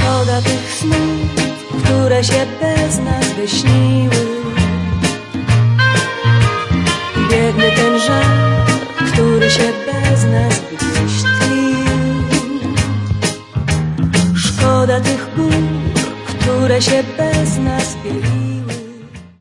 Szkoda tych snów, które się bez nas wyśniły. Biedny ten żal, który się bez nas gdzieś tlił. Szkoda tych gór, które się bez nas bieliły.